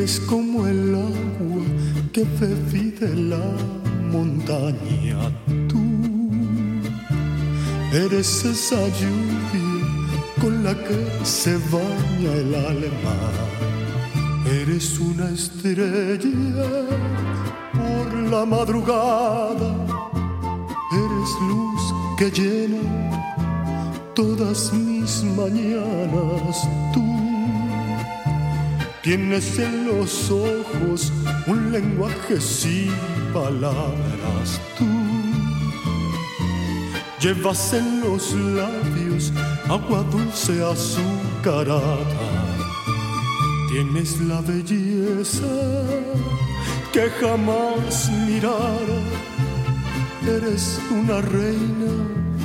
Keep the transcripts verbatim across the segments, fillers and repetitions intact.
Eres como el agua que bebí de la montaña. Tú eres esa lluvia con la que se baña el alma. Eres una estrella por la madrugada. Eres luz que llena todas mis mañanas. Tú tienes en los ojos un lenguaje sin palabras. Tú llevas en los labios agua dulce azucarada. Tienes la belleza que jamás mirara. Eres una reina,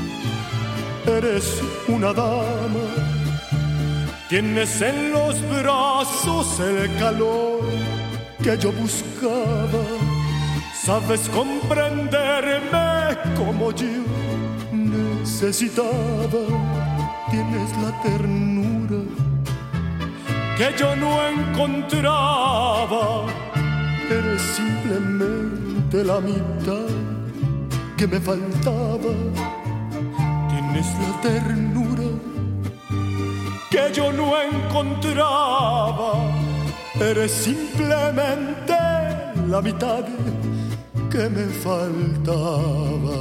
eres una dama. Tienes en los brazos el calor que yo buscaba. Sabes comprenderme como yo necesitaba. Tienes la ternura que yo no encontraba. Eres simplemente la mitad que me faltaba. Tienes la ternura que yo no encontraba. Eres simplemente la mitad que me faltaba.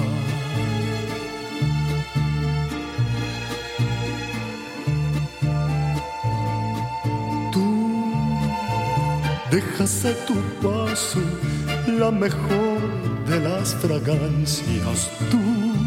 Tú dejas a tu paso la mejor de las fragancias. Tú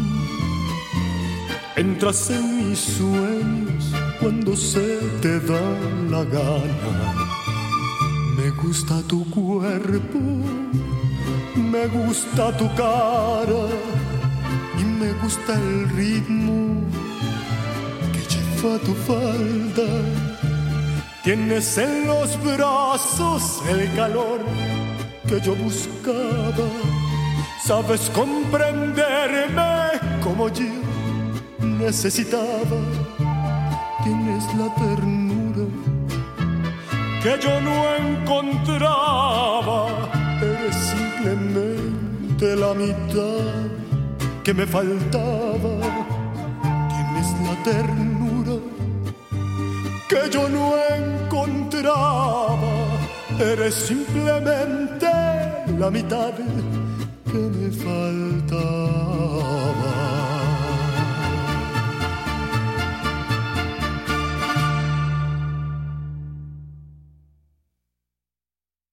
entras en mis sueños cuando se te da la gana. Me gusta tu cuerpo, me gusta tu cara y me gusta el ritmo que lleva tu falda. Tienes en los brazos el calor que yo buscaba. Sabes comprenderme como yo necesitaba. Tienes la ternura que yo no encontraba. Eres simplemente la mitad que me faltaba. Tienes la ternura que yo no encontraba. Eres simplemente la mitad que me faltaba.